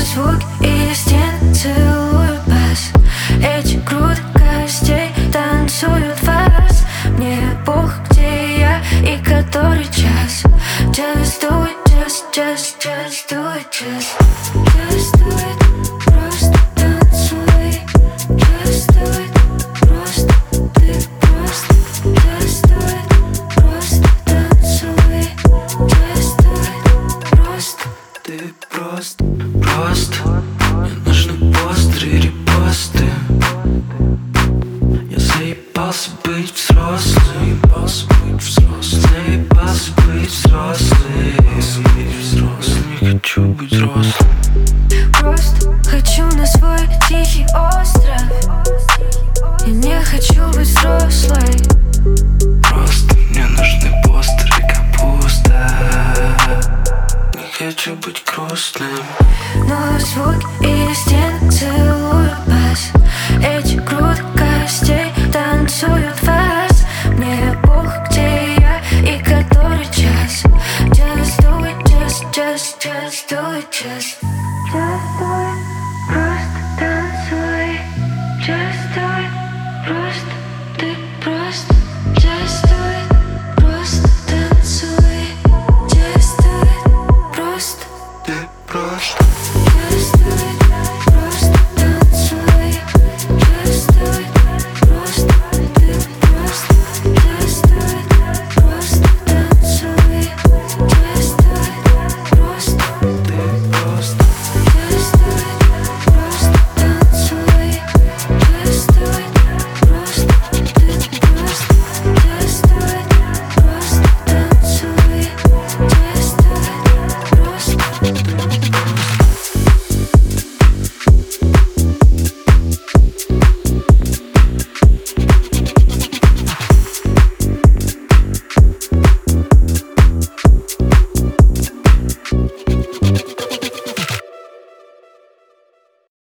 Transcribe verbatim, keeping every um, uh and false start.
звук и стен целуют бас. Эти груды костей танцуют вас. Мне пох, где я и который час. Just do it, just, just, just do it, just Just do it, просто танцуй. Just do it, просто, ты просто Just do it, просто танцуй. Just do it, просто Ты просто, просто мне нужны постеры, репосты. Я заебался быть взрослым. Заебался быть взрослым. Заебался быть взрослым. Не хочу быть взрослым. Просто хочу на свой тихий остров. Я не хочу быть взрослой. Просто мне нужны постеры, капуста. Не хочу быть грустным. Но звук и стен целуют бас. Эти груды костей танцуют вас. Мне пох, где я и который час. Just do it, just, just, just do it, just Just do